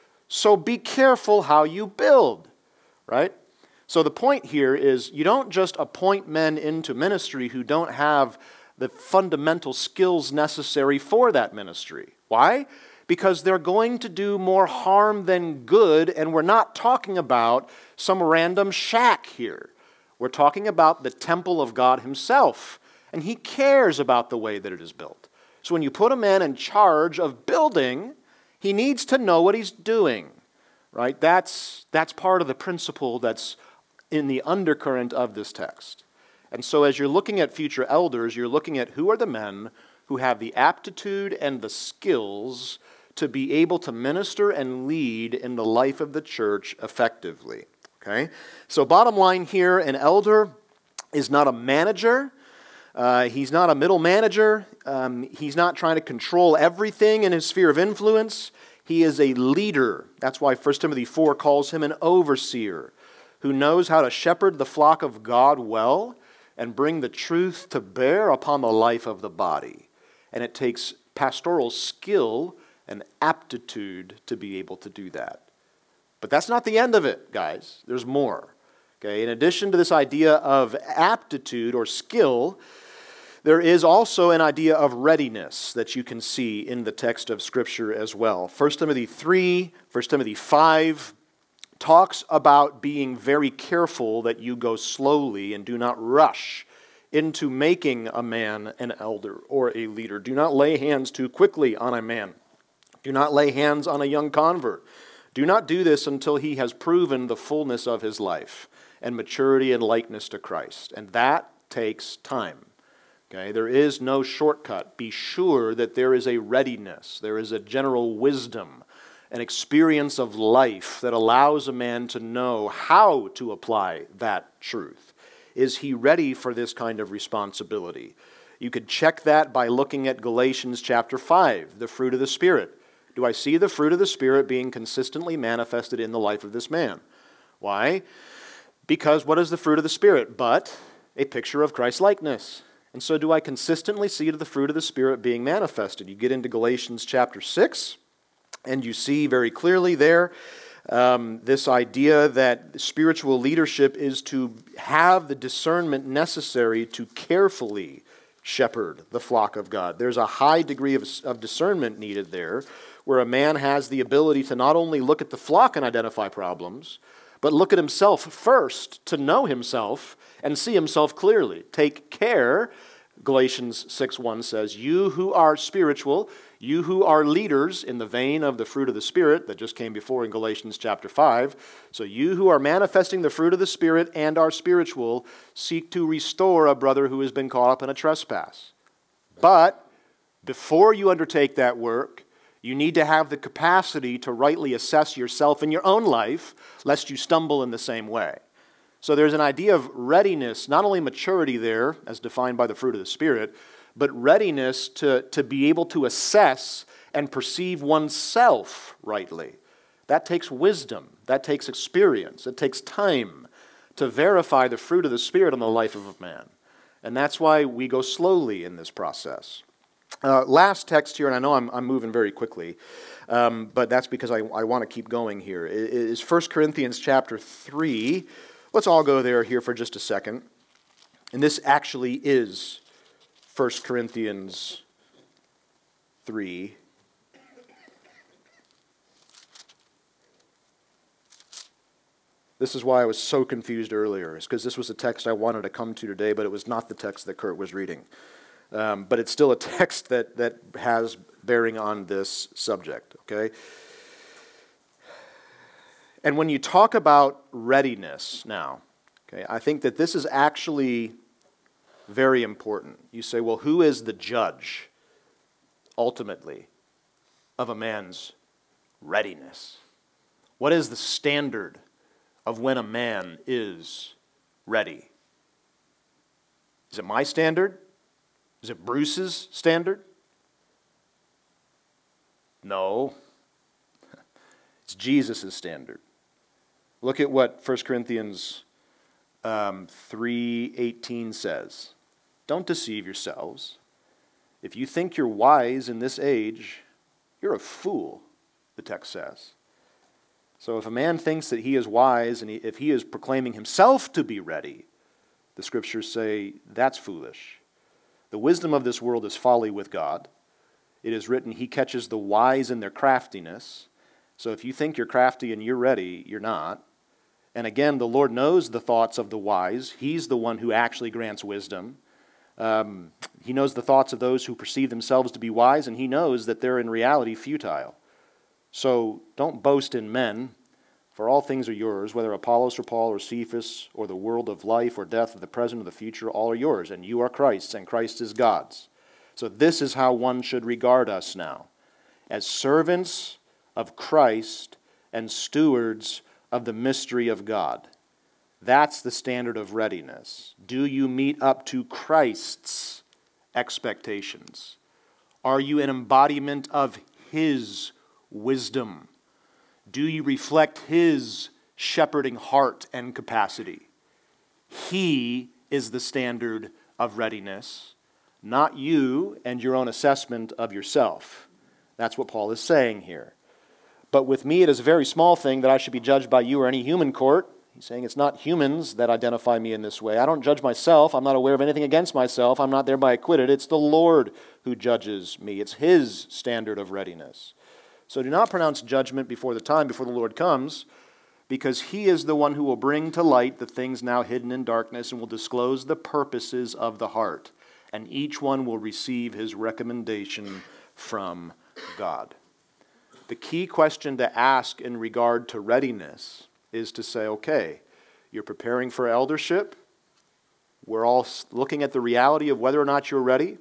So be careful how you build, right? So the point here is you don't just appoint men into ministry who don't have the fundamental skills necessary for that ministry. Why? Because they're going to do more harm than good, and we're not talking about some random shack here. We're talking about the temple of God Himself, and He cares about the way that it is built. So when you put a man in charge of building, he needs to know what he's doing, right? That's, that's part of the principle that's in the undercurrent of this text. And so as you're looking at future elders, you're looking at who are the men who have the aptitude and the skills to be able to minister and lead in the life of the church effectively. Okay? So bottom line here, an elder is not a manager. Uh, he's not a middle manager. Um, he's not trying to control everything in his sphere of influence. He is a leader. That's why First Timothy four calls him an overseer, who knows how to shepherd the flock of God well and bring the truth to bear upon the life of the body. And it takes pastoral skill and aptitude to be able to do that. But that's not the end of it, guys. There's more. Okay? In addition to this idea of aptitude or skill, there is also an idea of readiness that you can see in the text of Scripture as well. First Timothy three, First Timothy five talks about being very careful that you go slowly and do not rush into making a man an elder or a leader. Do not lay hands too quickly on a man. Do not lay hands on a young convert. Do not do this until he has proven the fullness of his life and maturity and likeness to Christ. And that takes time. Okay, there is no shortcut. Be sure that there is a readiness, there is a general wisdom, an experience of life that allows a man to know how to apply that truth. Is he ready for this kind of responsibility? You could check that by looking at Galatians chapter five, the fruit of the Spirit. Do I see the fruit of the Spirit being consistently manifested in the life of this man? Why? Because what is the fruit of the Spirit but a picture of Christ-likeness? And so do I consistently see the fruit of the Spirit being manifested? You get into Galatians chapter six, and you see very clearly there um, this idea that spiritual leadership is to have the discernment necessary to carefully shepherd the flock of God. There's a high degree of, of discernment needed there, where a man has the ability to not only look at the flock and identify problems, but look at himself first to know himself and see himself clearly. Take care, Galatians six one says, you who are spiritual, you who are leaders in the vein of the fruit of the Spirit that just came before in Galatians chapter five. So you who are manifesting the fruit of the Spirit and are spiritual, seek to restore a brother who has been caught up in a trespass. But before you undertake that work, you need to have the capacity to rightly assess yourself in your own life, lest you stumble in the same way. So there's an idea of readiness, not only maturity there, as defined by the fruit of the Spirit, but readiness to, to be able to assess and perceive oneself rightly. That takes wisdom. That takes experience. It takes time to verify the fruit of the Spirit on the life of a man. And that's why we go slowly in this process. Uh, last text here, and I know I'm, I'm moving very quickly, um, but that's because I, I want to keep going here, it is First Corinthians chapter three. Let's all go there here for just a second. And this actually is First Corinthians three. This is why I was so confused earlier. It's because this was a text I wanted to come to today, but it was not the text that Kurt was reading. Um, but it's still a text that, that has bearing on this subject, okay? And when you talk about readiness now, okay, I think that this is actually very important. You say, well, who is the judge, ultimately, of a man's readiness? What is the standard of when a man is ready? Is it my standard? Is it Bruce's standard? No. It's Jesus' standard. Look at what First Corinthians um, three eighteen says. Don't deceive yourselves. If you think you're wise in this age, you're a fool, the text says. So if a man thinks that he is wise, and he, if he is proclaiming himself to be ready, the scriptures say that's foolish. The wisdom of this world is folly with God. It is written, he catches the wise in their craftiness. So if you think you're crafty and you're ready, you're not. And again, the Lord knows the thoughts of the wise. He's the one who actually grants wisdom. Um, he knows the thoughts of those who perceive themselves to be wise, and he knows that they're in reality futile. So don't boast in men, for all things are yours, whether Apollos or Paul or Cephas or the world of life or death or the present or the future, all are yours, and you are Christ's, and Christ is God's. So this is how one should regard us now, as servants of Christ and stewards of the mystery of God. That's the standard of readiness. Do you meet up to Christ's expectations? Are you an embodiment of His wisdom? Do you reflect His shepherding heart and capacity? He is the standard of readiness, not you and your own assessment of yourself. That's what Paul is saying here. But with me, it is a very small thing that I should be judged by you or any human court. He's saying it's not humans that identify me in this way. I don't judge myself. I'm not aware of anything against myself. I'm not thereby acquitted. It's the Lord who judges me. It's His standard of readiness. So do not pronounce judgment before the time, before the Lord comes, because He is the one who will bring to light the things now hidden in darkness and will disclose the purposes of the heart. And each one will receive his recommendation from God. The key question to ask in regard to readiness is to say, okay, you're preparing for eldership. We're all looking at the reality of whether or not you're ready.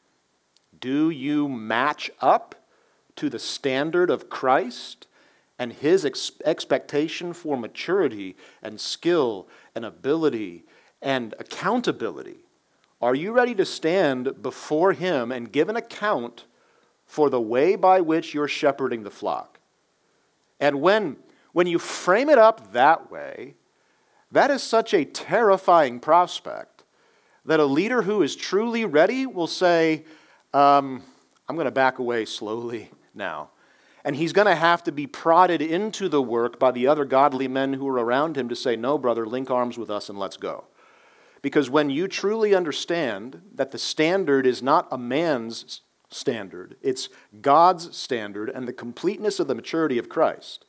Do you match up to the standard of Christ and His ex- expectation for maturity and skill and ability and accountability? Are you ready to stand before Him and give an account for the way by which you're shepherding the flock? And when, when you frame it up that way, that is such a terrifying prospect that a leader who is truly ready will say, um, I'm going to back away slowly now. And he's going to have to be prodded into the work by the other godly men who are around him to say, no, brother, link arms with us and let's go. Because when you truly understand that the standard is not a man's standard, it's God's standard and the completeness of the maturity of Christ,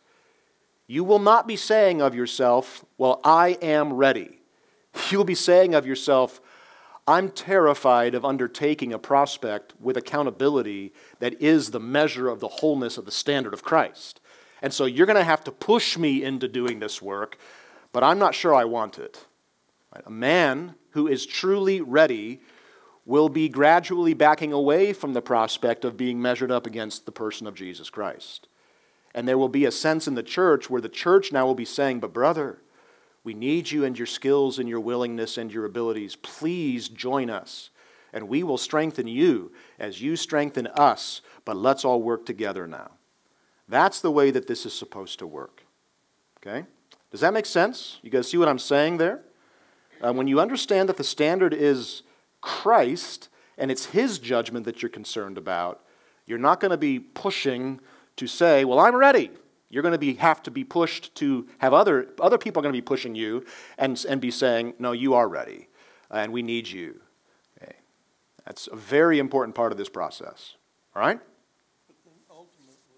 you will not be saying of yourself, well, I am ready. You'll be saying of yourself, I'm terrified of undertaking a prospect with accountability that is the measure of the wholeness of the standard of Christ. And so you're going to have to push me into doing this work, but I'm not sure I want it. A man who is truly ready will be gradually backing away from the prospect of being measured up against the person of Jesus Christ. And there will be a sense in the church where the church now will be saying, but brother, we need you and your skills and your willingness and your abilities. Please join us, and we will strengthen you as you strengthen us, but let's all work together now. That's the way that this is supposed to work. Okay? Does that make sense? You guys see what I'm saying there? Uh, when you understand that the standard is Christ, and it's His judgment that you're concerned about, you're not going to be pushing to say, well, I'm ready. You're going to be have to be pushed to have other, other people are going to be pushing you and, and be saying, no, you are ready, and we need you. Okay. That's a very important part of this process. All right? But then ultimately,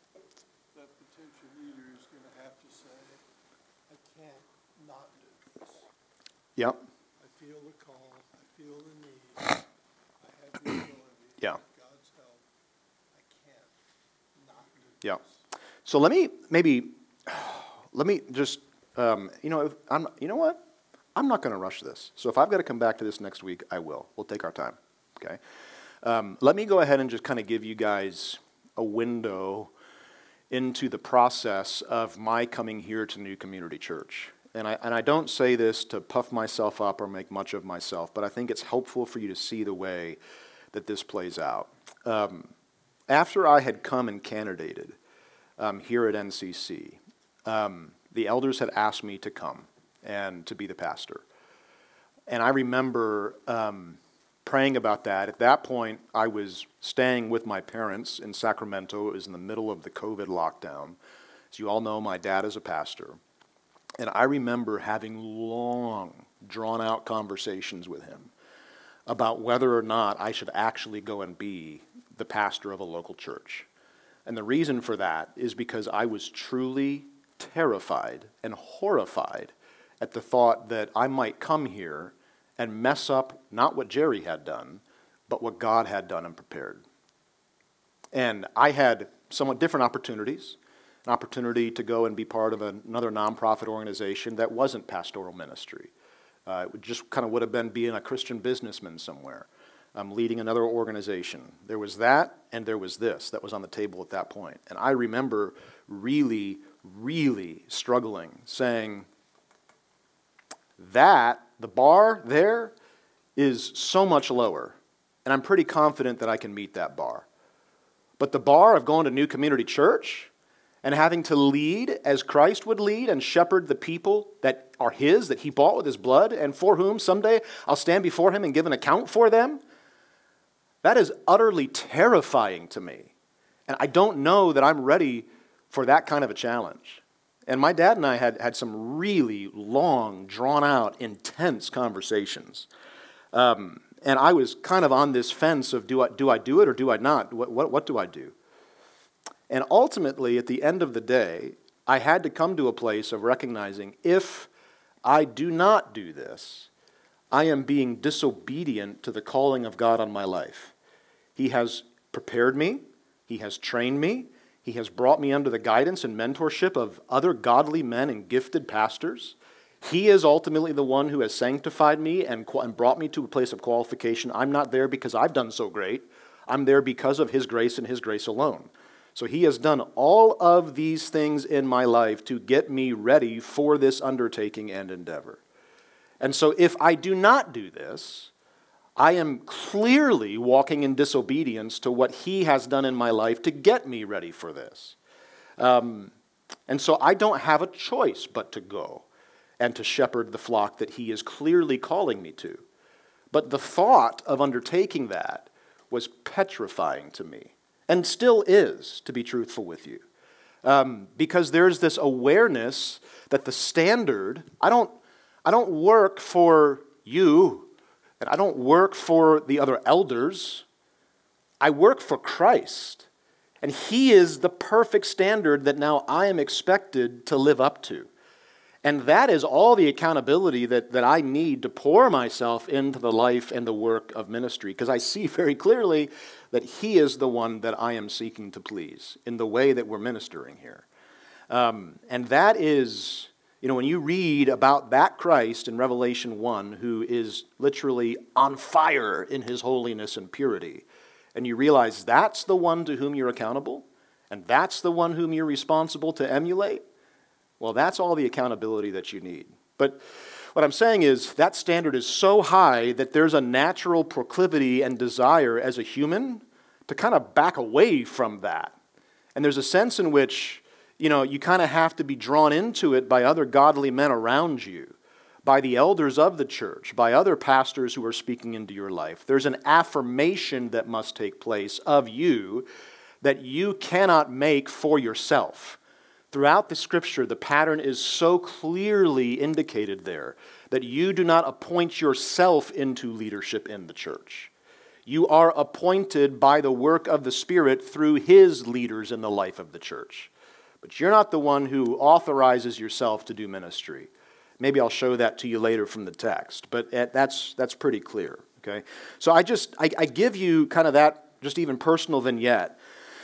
that potential leader is going to have to say, I can't not do this. Yep. I feel the call, I feel the need, I have the ability. Yeah. With God's help, I can't not do this. Yeah. So let me maybe, let me just, um, you know, I'm, you know what? I'm not going to rush this. So if I've got to come back to this next week, I will. We'll take our time, okay? Um, let me go ahead and just kind of give you guys a window into the process of my coming here to New Community Church. And I, and I don't say this to puff myself up or make much of myself, but I think it's helpful for you to see the way that this plays out. Um, after I had come and candidated, um, here at N C C, um, the elders had asked me to come and to be the pastor. And I remember um, praying about that. At that point, I was staying with my parents in Sacramento. It was in the middle of the COVID lockdown. As you all know, my dad is a pastor. And I remember having long, drawn-out conversations with him about whether or not I should actually go and be the pastor of a local church. And the reason for that is because I was truly terrified and horrified at the thought that I might come here and mess up not what Jerry had done, but what God had done and prepared. And I had somewhat different opportunities, an opportunity to go and be part of another nonprofit organization that wasn't pastoral ministry. Uh, it just kind of would have been being a Christian businessman somewhere, um, leading another organization. There was that, and there was this that was on the table at that point. And I remember really, really struggling, saying, that, the bar there, is so much lower, and I'm pretty confident that I can meet that bar. But the bar of going to New Community Church and having to lead as Christ would lead and shepherd the people that are His, that He bought with His blood, and for whom someday I'll stand before Him and give an account for them, that is utterly terrifying to me. And I don't know that I'm ready for that kind of a challenge. And my dad and I had, had some really long, drawn-out, intense conversations. Um, and I was kind of on this fence of, do I do, I do it or do I not? What, what, what do I do? And ultimately, at the end of the day, I had to come to a place of recognizing if I do not do this, I am being disobedient to the calling of God on my life. He has prepared me. He has trained me. He has brought me under the guidance and mentorship of other godly men and gifted pastors. He is ultimately the one who has sanctified me and, and brought me to a place of qualification. I'm not there because I've done so great. I'm there because of His grace and His grace alone. So He has done all of these things in my life to get me ready for this undertaking and endeavor. And so if I do not do this, I am clearly walking in disobedience to what He has done in my life to get me ready for this. Um, and so I don't have a choice but to go and to shepherd the flock that He is clearly calling me to. But the thought of undertaking that was petrifying to me, and still is, to be truthful with you. Um, because there's this awareness that the standard, I don't, I don't work for you, and I don't work for the other elders. I work for Christ. And He is the perfect standard that now I am expected to live up to. And that is all the accountability that, that I need to pour myself into the life and the work of ministry. Because I see very clearly that He is the one that I am seeking to please in the way that we're ministering here. Um, and that is... You know, when you read about that Christ in Revelation one, who is literally on fire in His holiness and purity, and you realize that's the one to whom you're accountable, and that's the one whom you're responsible to emulate, well, that's all the accountability that you need. But what I'm saying is that standard is so high that there's a natural proclivity and desire as a human to kind of back away from that. And there's a sense in which, you know, you kind of have to be drawn into it by other godly men around you, by the elders of the church, by other pastors who are speaking into your life. There's an affirmation that must take place of you that you cannot make for yourself. Throughout the Scripture, the pattern is so clearly indicated there that you do not appoint yourself into leadership in the church. You are appointed by the work of the Spirit through His leaders in the life of the church. But you're not the one who authorizes yourself to do ministry. Maybe I'll show that to you later from the text, but that's that's pretty clear. Okay, so I just I, I give you kind of that just even personal vignette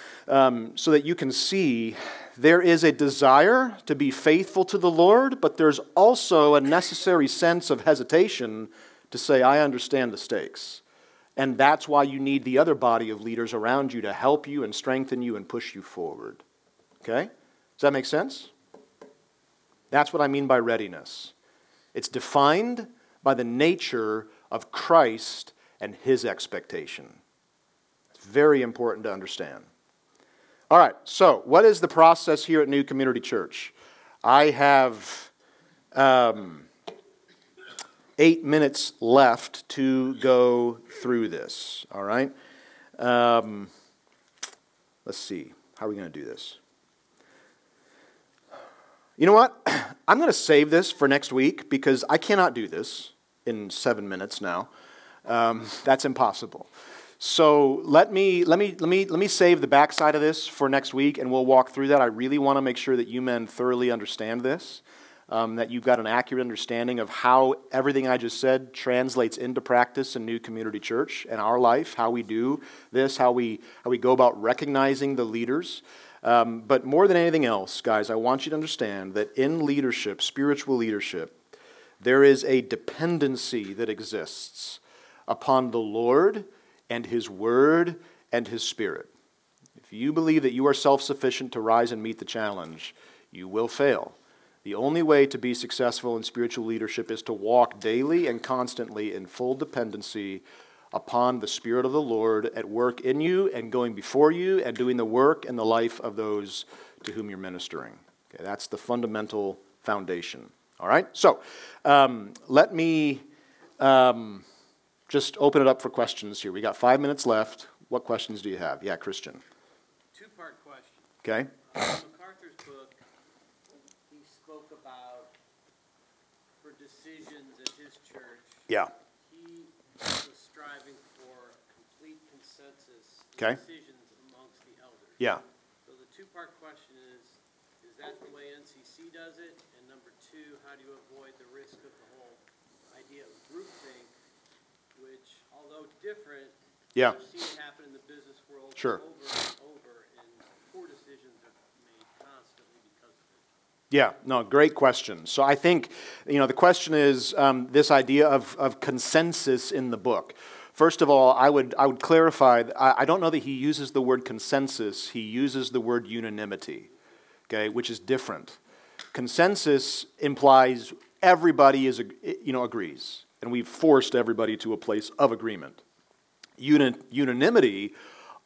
um, so that you can see there is a desire to be faithful to the Lord, but there's also a necessary sense of hesitation to say, I understand the stakes. And that's why you need the other body of leaders around you to help you and strengthen you and push you forward. Okay? Does that make sense? That's what I mean by readiness. It's defined by the nature of Christ and His expectation. It's very important to understand. All right, so what is the process here at New Community Church? I have um, eight minutes left to go through this, all right? Um, let's see, how are we going to do this? You know what? I'm going to save this for next week because I cannot do this in seven minutes now. Um, that's impossible. So let me let me let me let me save the backside of this for next week, and we'll walk through that. I really want to make sure that you men thoroughly understand this, um, that you've got an accurate understanding of how everything I just said translates into practice in New Community Church and our life, how we do this, how we how we go about recognizing the leaders. Um, but more than anything else, guys, I want you to understand that in leadership, spiritual leadership, there is a dependency that exists upon the Lord and His Word and His Spirit. If you believe that you are self-sufficient to rise and meet the challenge, you will fail. The only way to be successful in spiritual leadership is to walk daily and constantly in full dependency upon the Spirit of the Lord at work in you and going before you and doing the work in the life of those to whom you're ministering. Okay, that's the fundamental foundation. All right? So, um, let me um, just open it up for questions here. We got five minutes left. What questions do you have? Yeah, Christian. Two-part question. Okay. Uh, MacArthur's book, he spoke about for decisions at his church. Yeah. He was striving for complete consensus in Okay. decisions amongst the elders. Yeah. So the two-part question is, is that the way N C C does it? And number two, how do you avoid the risk of the whole idea of groupthink, which, although different, Yeah. I've seen it happen in the business world Sure. over and over, and poor decisions are made constantly because of it. Yeah, no, great question. So I think, you know, the question is um, this idea of, of consensus in the book. First of all, I would I would clarify, I, I don't know that he uses the word consensus, he uses the word unanimity, okay, which is different. Consensus implies everybody is, you know, agrees, and we've forced everybody to a place of agreement. Uni- unanimity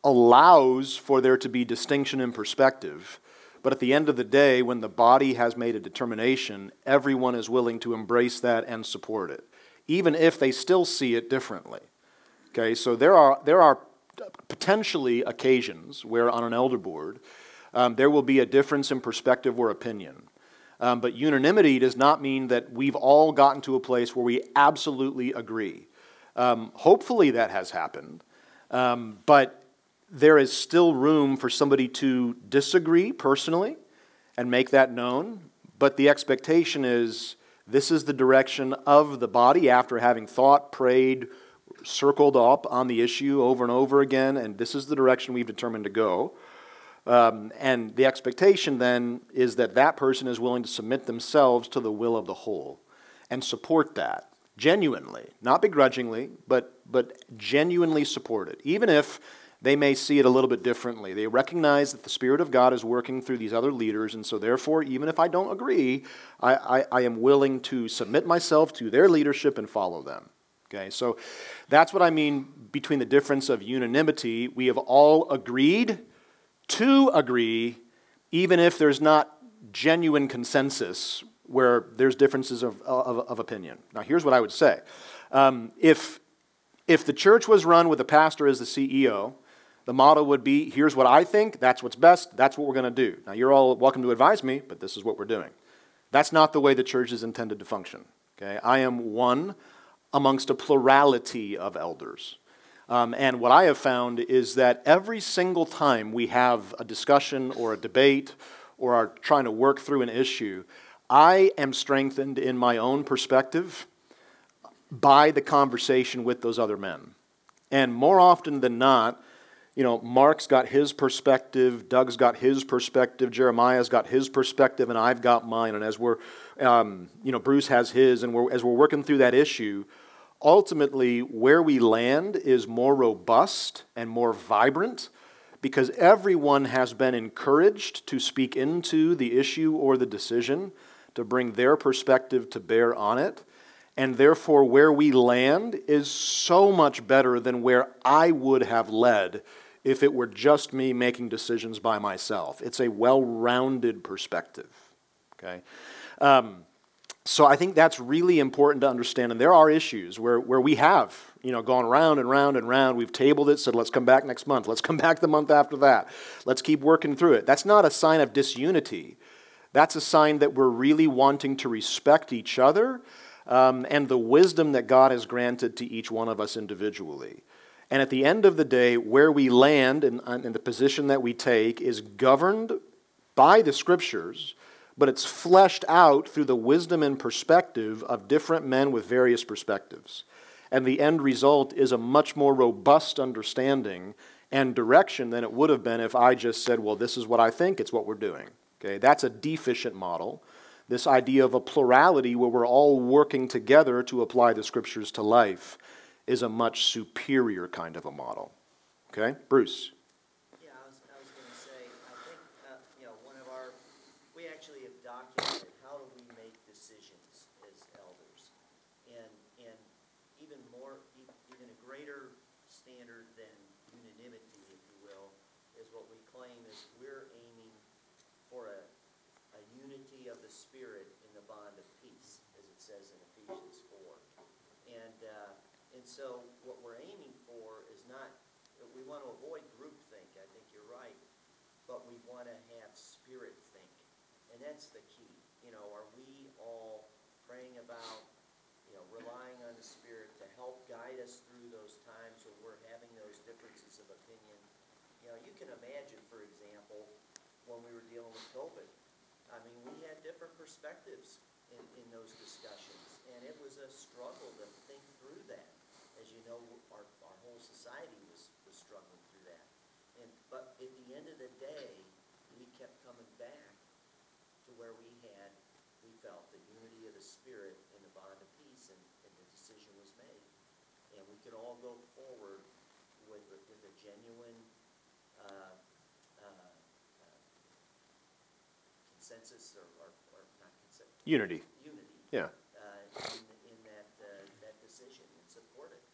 allows for there to be distinction in perspective, but at the end of the day, when the body has made a determination, everyone is willing to embrace that and support it, even if they still see it differently. Okay, so there are there are potentially occasions where on an elder board um, there will be a difference in perspective or opinion. Um, but unanimity does not mean that we've all gotten to a place where we absolutely agree. Um, hopefully that has happened, um, but there is still room for somebody to disagree personally and make that known. But the expectation is this is the direction of the body after having thought, prayed, circled up on the issue over and over again, and this is the direction we've determined to go. Um, and the expectation then is that that person is willing to submit themselves to the will of the whole and support that genuinely, not begrudgingly, but but genuinely support it, even if they may see it a little bit differently. They recognize that the Spirit of God is working through these other leaders, and so therefore, even if I don't agree, I, I, I am willing to submit myself to their leadership and follow them. Okay, so that's what I mean between the difference of unanimity. We have all agreed to agree, even if there's not genuine consensus where there's differences of, of, of opinion. Now, here's what I would say. Um, if, if the church was run with a pastor as the C E O, the motto would be, here's what I think, that's what's best, that's what we're going to do. Now, you're all welcome to advise me, but this is what we're doing. That's not the way the church is intended to function. Okay, I am one amongst a plurality of elders. Um, and what I have found is that every single time we have a discussion or a debate or are trying to work through an issue, I am strengthened in my own perspective by the conversation with those other men. And more often than not, you know, Mark's got his perspective, Doug's got his perspective, Jeremiah's got his perspective, and I've got mine. And as we're, um, you know, Bruce has his, and we're, as we're working through that issue, ultimately where we land is more robust and more vibrant because everyone has been encouraged to speak into the issue or the decision, to bring their perspective to bear on it. And therefore, where we land is so much better than where I would have led if it were just me making decisions by myself. It's a well-rounded perspective, okay? Um, so I think that's really important to understand, and there are issues where, where we have, you know, gone round and round and round. We've tabled it, said, let's come back next month. Let's come back the month after that. Let's keep working through it. That's not a sign of disunity. That's a sign that we're really wanting to respect each other um, and the wisdom that God has granted to each one of us individually. And at the end of the day, where we land and in, in the position that we take is governed by the Scriptures, but it's fleshed out through the wisdom and perspective of different men with various perspectives. And the end result is a much more robust understanding and direction than it would have been if I just said, well, this is what I think, it's what we're doing. Okay, that's a deficient model. This idea of a plurality where we're all working together to apply the Scriptures to life is a much superior kind of a model. Okay, Bruce? Yeah, I was, I was going to say, I think, uh, you know, one of our, we actually have documented how do we make decisions as elders. And, and even more, e- even a greater standard than unanimity, if you will, is what we claim is we're aiming for a, a unity of the Spirit in the bond of peace, as it says in Ephesians four. And, uh, and so what we're aiming for is not, we want to avoid groupthink, I think you're right, but we want to have spirit think. And that's the key. You know, are we all praying about, you know, relying on the Spirit to help guide us through those times when we're having those differences of opinion? You know, you can imagine, for example, when we were dealing with COVID, I mean, we had different perspectives in, in those discussions, and it was a struggle to think through that. As you know, our, our whole society was, was struggling through that. And but at the end of the day, we kept coming back to where we had, we felt the unity of the Spirit in the bond of peace, and, and the decision was made. And we could all go forward with, with a genuine uh, uh, uh, consensus, or, or, or not consensus. Unity. Unity. Yeah. Uh, in, in that, uh, that decision, and support it.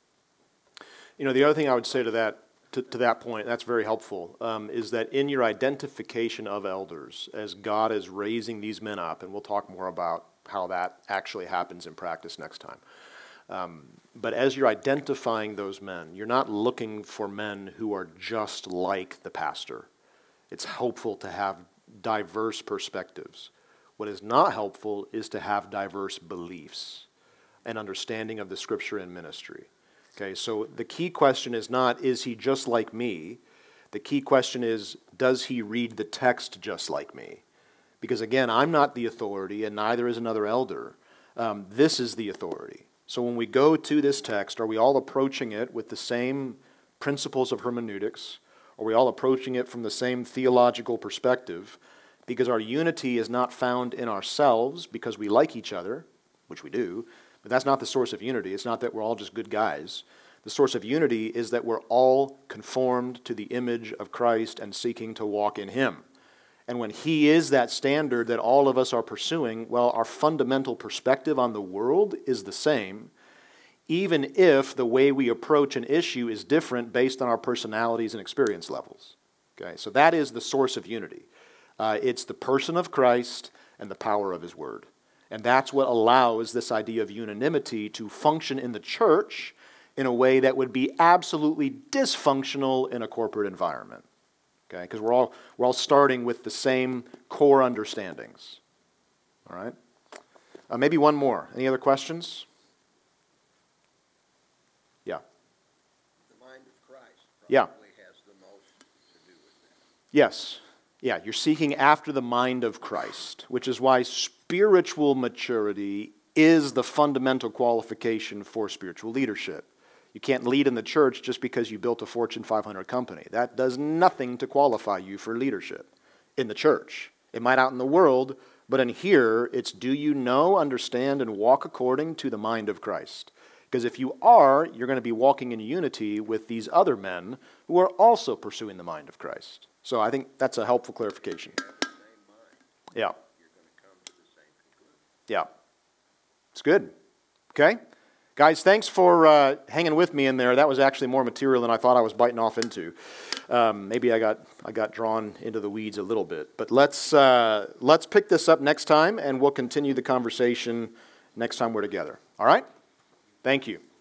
You know, the other thing I would say to that, to, to that point, that's very helpful, um, is that in your identification of elders, as God is raising these men up, and we'll talk more about how that actually happens in practice next time. Um, but as you're identifying those men, you're not looking for men who are just like the pastor. It's helpful to have diverse perspectives. What is not helpful is to have diverse beliefs and understanding of the Scripture and ministry. Okay, so the key question is not, is he just like me? The key question is, does he read the text just like me? Because again, I'm not the authority, and neither is another elder. Um, this is the authority. So when we go to this text, are we all approaching it with the same principles of hermeneutics? Are we all approaching it from the same theological perspective? Because our unity is not found in ourselves because we like each other, which we do, but that's not the source of unity. It's not that we're all just good guys. The source of unity is that we're all conformed to the image of Christ and seeking to walk in Him. And when He is that standard that all of us are pursuing, well, our fundamental perspective on the world is the same, even if the way we approach an issue is different based on our personalities and experience levels. Okay, so that is the source of unity. Uh, it's the person of Christ and the power of His Word. And that's what allows this idea of unanimity to function in the church in a way that would be absolutely dysfunctional in a corporate environment. Okay, because we're all we're all starting with the same core understandings. All right. Uh, maybe one more. Any other questions? Yeah. The mind of Christ Yeah. probably has the most to do with that. Yes. Yeah, you're seeking after the mind of Christ, which is why spiritual maturity is the fundamental qualification for spiritual leadership. You can't lead in the church just because you built a Fortune five hundred company. That does nothing to qualify you for leadership in the church. It might out in the world, but in here, it's do you know, understand, and walk according to the mind of Christ? Because if you are, you're going to be walking in unity with these other men who are also pursuing the mind of Christ. So I think that's a helpful clarification. Have the same mind, Yeah, you're going to come to the same conclusion. yeah. It's good. Okay? Guys, thanks for uh, hanging with me in there. That was actually more material than I thought I was biting off into. Um, maybe I got I got drawn into the weeds a little bit. But let's uh, let's pick this up next time, and we'll continue the conversation next time we're together. All right? Thank you.